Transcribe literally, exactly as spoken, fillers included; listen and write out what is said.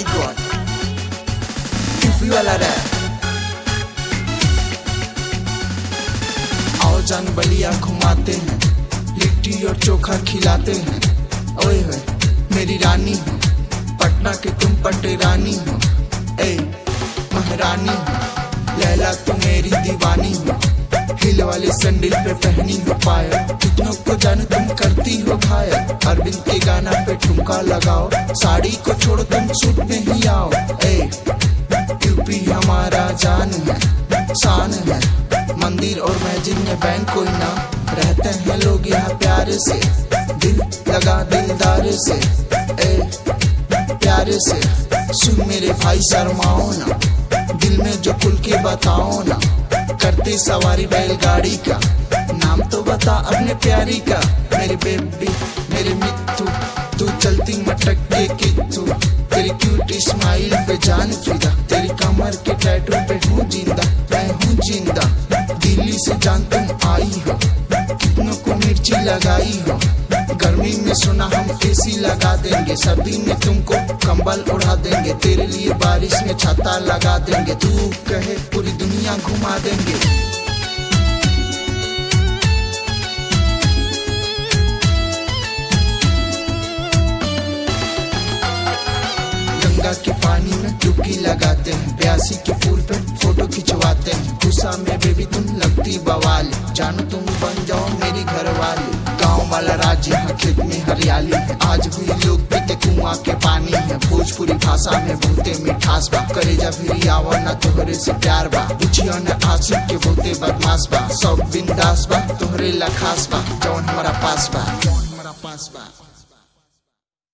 My god, UP वाला rap. आओ जान बलिया घुमाते हैं, लिट्टी और चोखा खिलाते हैं। ओए होए मेरी रानी हो, पटना के तुम पटे रानी हो। ए महारानी हो, लैला तू मेरी दीवानी हो। हिल वाले सैंडल पे पहनी हो पायल, कितनों को जाने तुम करती हो घायल। अरविंद के गाना पे ठुमका लगाओ, साड़ी को छोड़ो तुम सूट में ही आओ। ए यूपी हमारा जान है, शान है। मंदिर और मस्जिद में बैंक कोई ना, रहते हैं लोग यहाँ प्यारे से। दिल लगा दिलदार से, ए प्यारे से। सुन मेरे भाई शर्माओ ना, दिल में जो खुल के बताओ ना। करते सवारी बैलगाड़ी का, नाम तो बता अपने प्यारी का। मेरी बेबी मेरे मिट्टू, तू चलती मटक के किट्टू। तेरी क्यूट स्माइल पे जान फिदा, तेरी कमर के टैटू पे हूँ जिंदा, मैं हूँ जिंदा। दिल्ली से जान तुम आई हो, कितनों को मिर्ची लगाई हो। गर्मी में सुना हम एसी लगा देंगे, सर्दी में तुमको कंबल उड़ा देंगे। तेरे लिए बारिश में छाता लगा देंगे, तू कहे पूरी दुनिया घुमा देंगे। गंगा के पानी में डुबकी लगाते हैं, प्यासी के पुल पे फोटो खिंचवाते हैं। गुस्सा में बेबी तुम लगती बवाल, जानो तुम बन जाओ मेरी घरवाली। गाँव वाला राज्य है, खेत में हरियाली है। आज हुई लोग पीते कुआं के पानी है। भोजपुरी भाषा में बहुते मिठास बा, करेजा भी आवा ना तोहरे से प्यार बा। बुझिया न आशिक के बहुते बदमाश बा, सब बिंदास बा तोहरे ला खास बा। जौन हमारा पास बा, जौन हमारा पास बा।